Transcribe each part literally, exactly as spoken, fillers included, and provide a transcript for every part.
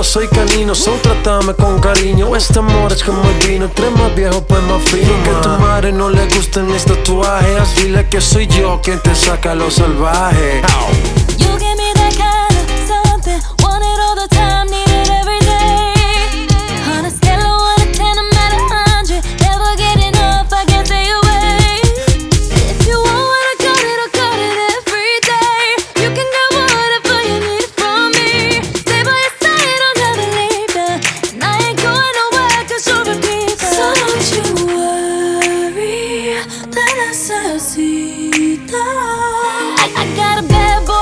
soy canino, so trátame con cariño. Este amor es como el vino, entre más viejo pues más fino. Que a tu madre no le gusten mis tatuajes, dile que soy yo quien te saca lo salvaje. You give me that kind of something, want it all the time, need it every day. On a scale of one to ten, I'm at a hundred, never get enough, I can't stay away. If you want what I got it, I got it every day. You can get whatever you need from me. Stay by your side, I'll never leave ya, and I ain't going nowhere 'cause you're a keeper. So don't you worry, te necesito. I, I got a bad boy.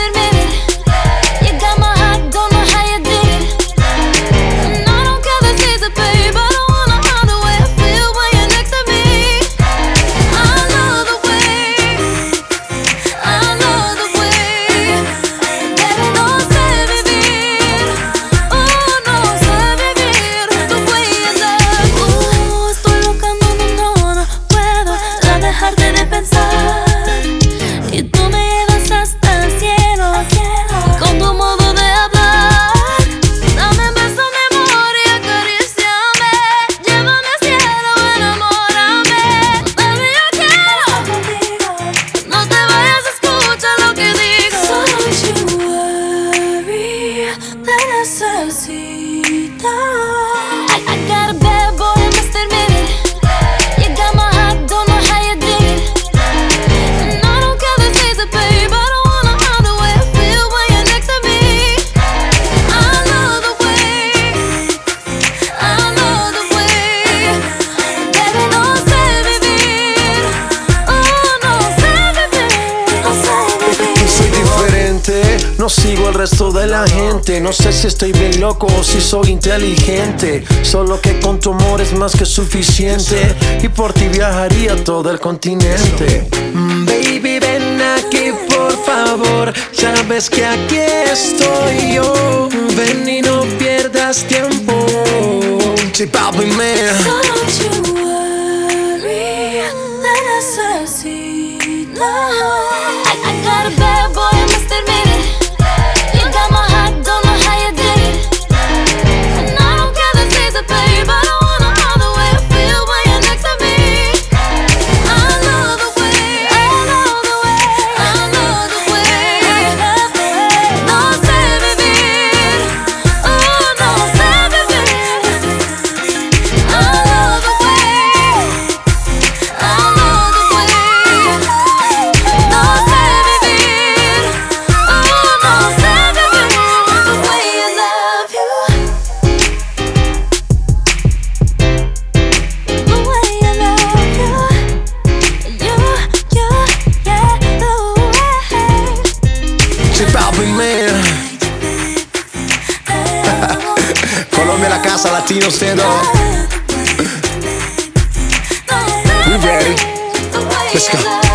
I, I got a bad boy, I must admit it. You got my heart, don't know how you did it. And I don't care the season, babe, I don't wanna hide the way I feel when you're next to me. I love the way, I love the way. Baby, no sé vivir, oh, no sé vivir, no sé vivir. Soy diferente, no sigo el resto de la gente. No sé si estoy bien loco o si soy inteligente. Solo que con tu amor es más que suficiente, y por ti viajaría todo el continente. Mm, baby, ven aquí por favor, sabes que aquí estoy yo. Ven y no pierdas tiempo. Sí, papi, man. So don't you worry, te necesito. I, I got a bad boy, I must admit it. You got my heart, don't know how you did it. And I don't care the season, babe, I don't wanna hide the way I feel when you're next to me. I love the way, I love the way, I love the way. No sé vivir, oh, no sé vivir. I love the way, I love the way. No sé vivir, oh, no sé vivir the way I love you, the way I love you, you, you, yeah, the way. Sí, papi, man. Colombia, la casa, latino, stand up. We ready. Let's go.